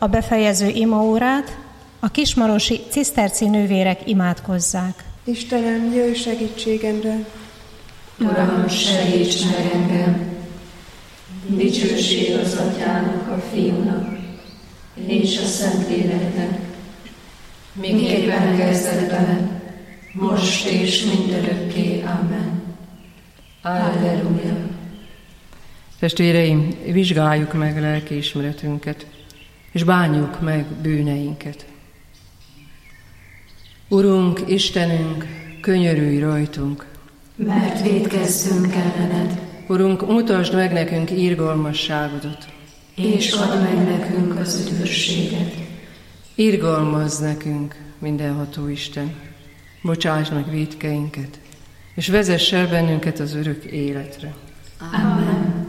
a befejező imaórát a kismarosi ciszterci nővérek imádkozzák. Istenem, jöjj segítségemre! Uram, segíts meg engem! Dicsőség az Atyának, a Fiúnak és a Szentléleknek, miképpen kezdetben, most és mindörökké. Amen. Alleluja! Testvéreim, vizsgáljuk meg lelkiismeretünket, és bánjuk meg bűneinket. Urunk, Istenünk, könyörülj rajtunk, mert vétkezzünk ellened. Urunk, mutasd meg nekünk irgalmasságodat, és add meg nekünk az üdvösséget. Irgalmazz nekünk, mindenható Isten, bocsásd meg vétkeinket, és vezess el bennünket az örök életre. Amen.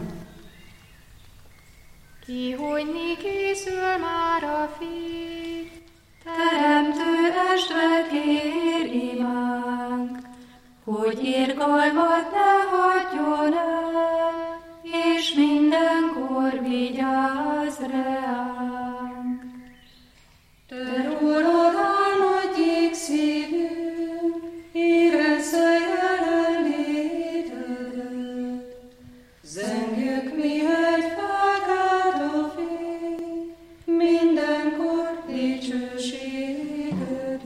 Kihújni készül már a Fiú, Teremtő estre kér imánk, hogy irgalmat ne hagyjon el, és mindenkor vigyázz ránk. Te rólad álmodjék szívünk, érezze jelenlétedet. Zengjük mi egy felkelt a fény, mindenkor dicsőségedet.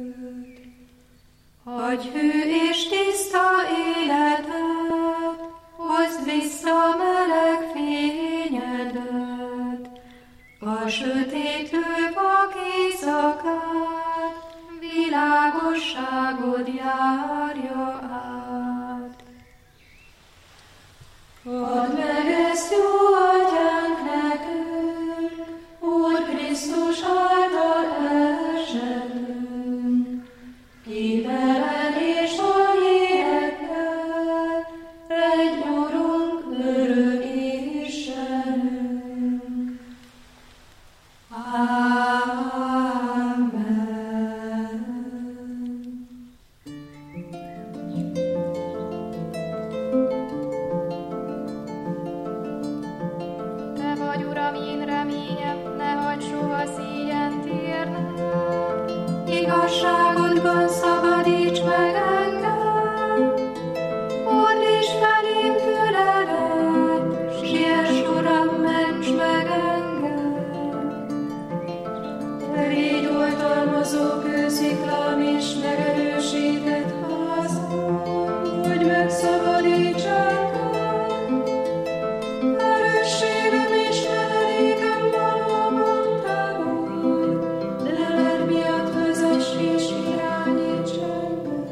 Adj hű és tiszta életet, hozd vissza meleg fényedet, a sötétlő vak éjszakát, világosságod járja át. Add meg ezt, jó Atyánk, nekünk, Úr Krisztus által esetünk, ki veled és a lélekkel, egy Urunk, örök Istenünk. Amen. Te vagy, Uram, én reményem, ne hagyd soha szígyent érnem. Igazságodban szabadíts meg engem, fordíts felém füledet, siess, Uram, ments meg engem. Te légy oltalmazó kősziklám és megerősített házam, hogy megszabadíts engem. Erősségem és menedékem valóban te vagy, neved miatt vezess és irányíts engem.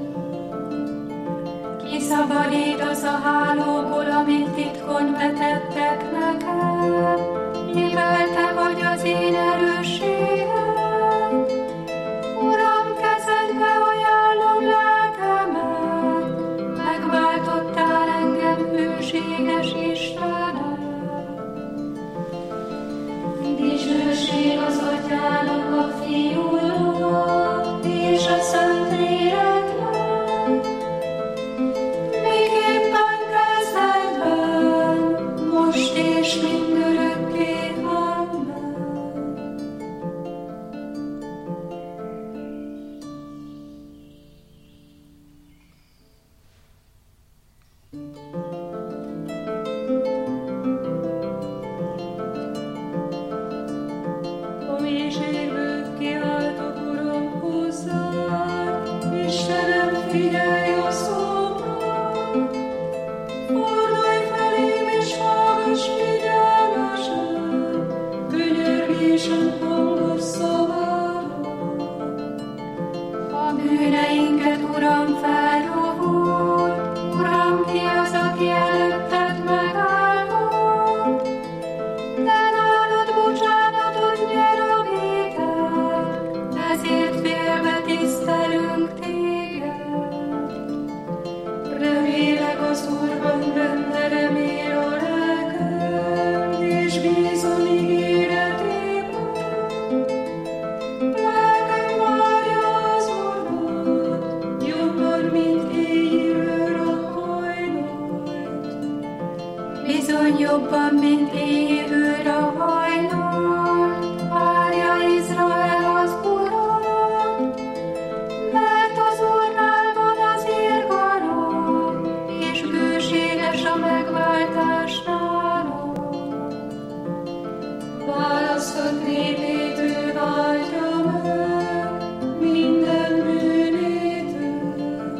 Kiszabadítasz a hálóból, amit titkon vetettek nekem, mivel te vagy az én erősségem. Uram, kezed választott népét ő váltja meg, minden bűnétől.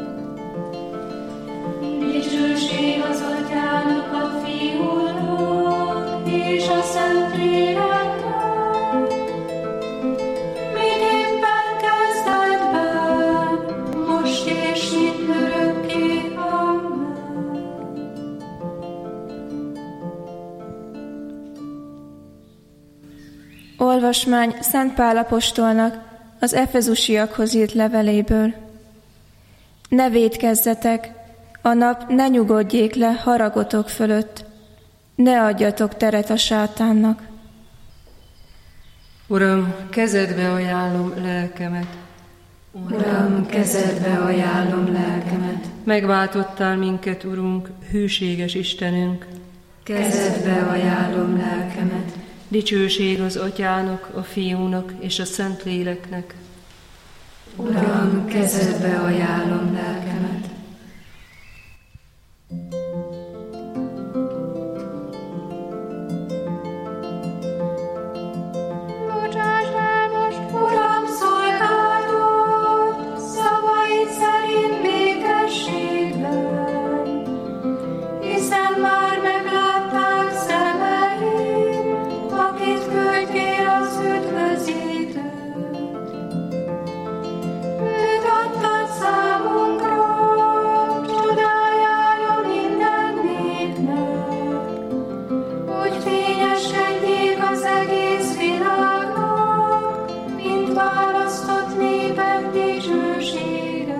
Dicsőség az Atyának, a Fiúnak és a Szentléleknek, miképpen kezdetben, most és mindörökké. Amen. Olvasmány Szent Pál apostolnak az efezusiakhoz írt leveléből. Ne vétkezzetek, a nap ne nyugodjék le haragotok fölött, ne adjatok teret a sátánnak. Uram, kezedbe ajánlom lelkemet. Uram, kezedbe ajánlom lelkemet. Megváltottál minket, Urunk, hűséges Istenünk. Kezedbe ajánlom lelkemet. Dicsőség az Atyának, a Fiúnak és a Szentléleknek. Uram, kezedbe ajánlom lelkemet. Bocsásd el most, Uram, szolgáltad szavaid szerint békességben, hiszen már meglátták szemeim, akit küldjél az üdvözítőt. Őt adtad számunkra, csodájára minden népnek, hogy fényeskedjék az egész világnak, mint választott népek dicsősége.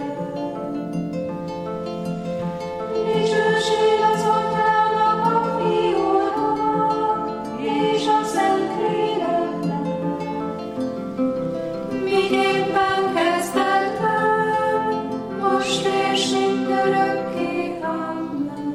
Dicsőség az Atyának, a Fiúnak és a Szentléleknek, miképpen kezdetben, most és mindörökké. Amen.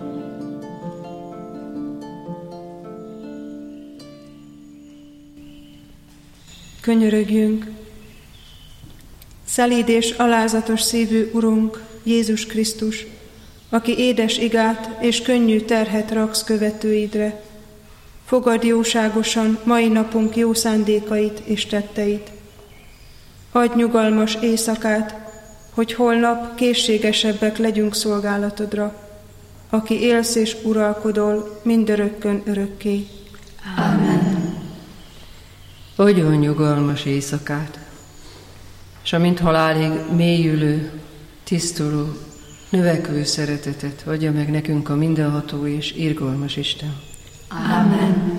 Könyörögjünk! Szelíd és alázatos szívű Urunk, Jézus Krisztus, aki édes igát és könnyű terhet raksz követőidre, fogadd jóságosan mai napunk jó szándékait és tetteit. Adj nyugalmas éjszakát, hogy holnap készségesebbek legyünk szolgálatodra, aki élsz és uralkodol mindörökkön örökké. Amen. Adjon nyugalmas éjszakát, és amint halálig mélyülő, tisztuló, növekvő szeretetet adja meg nekünk a mindenható és irgalmas Isten. Amen.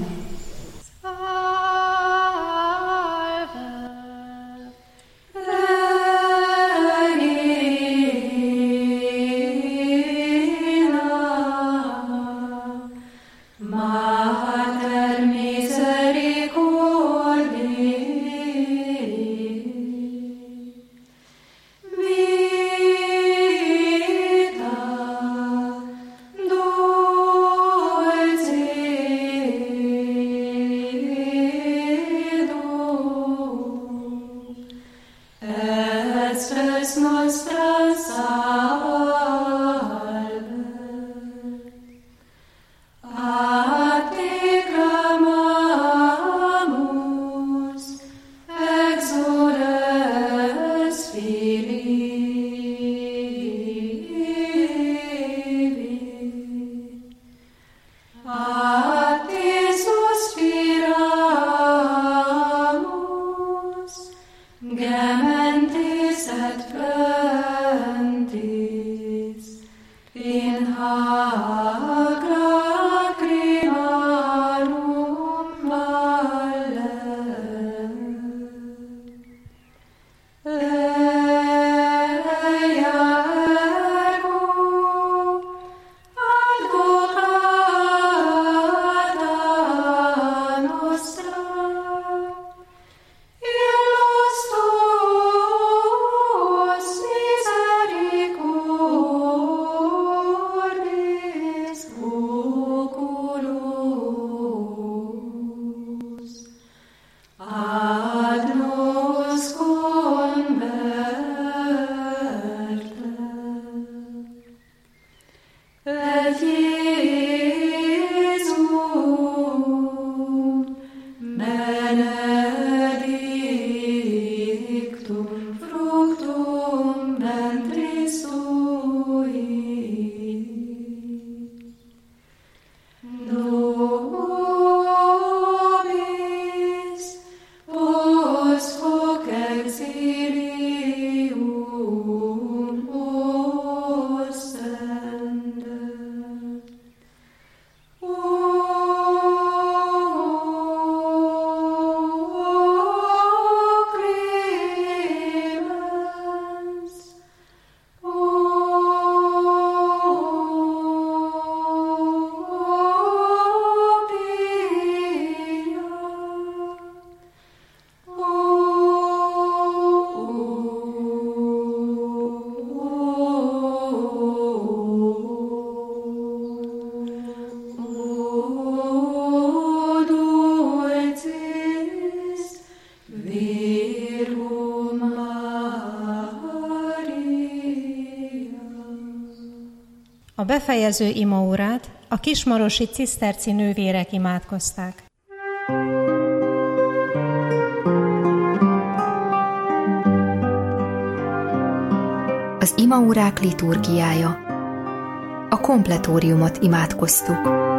A befejező imaórát a kismarosi ciszterci nővérek imádkozták. Az imaórák liturgiája. A kompletóriumot imádkoztuk.